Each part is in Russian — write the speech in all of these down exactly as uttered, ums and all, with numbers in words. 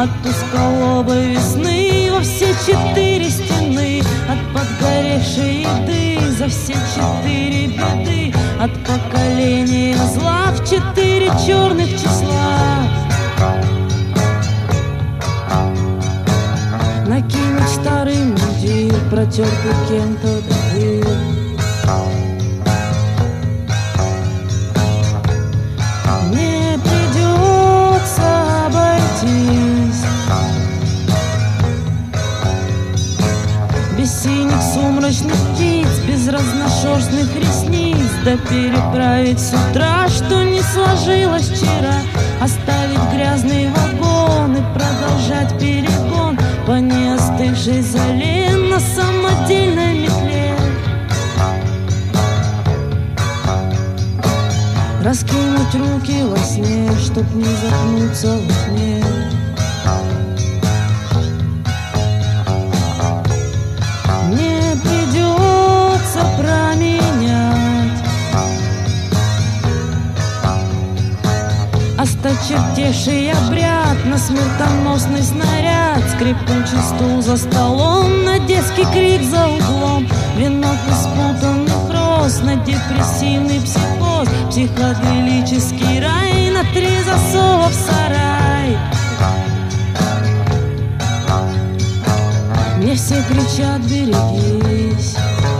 от узколобой весны во все четыре стены, от подгоревшей еды за все четыре беды, от поколения зла в четыре черных числа. Накинуть старый мундир, протертый кем-то до дыр. Мне придется обойтись без синих сумрачных птиц, без разношерстных ресниц, да переправить с утра, что не сложилось вчера, оставить грязный вагон и продолжать перегон по неостывшей зале на самодельной метле. Раскинуть руки во сне, чтоб не запнуться во сне. Мне придется променять осточертевший обряд на смертоносный снаряд, скрипучий стул за столом, на детский крик за углом, венок из спутанных роз на депрессивный психоз, психоделический рай на три засова в сарай. Мне все кричат: берегись.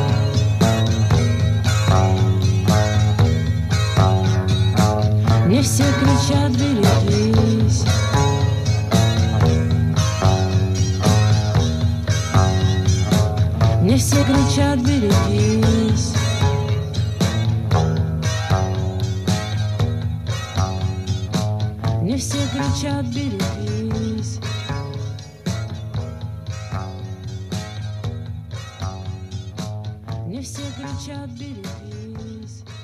Мне все кричат: берегись. Мне все кричат: берегись. Мне все кричат: берегись. Мне все кричат: берегись.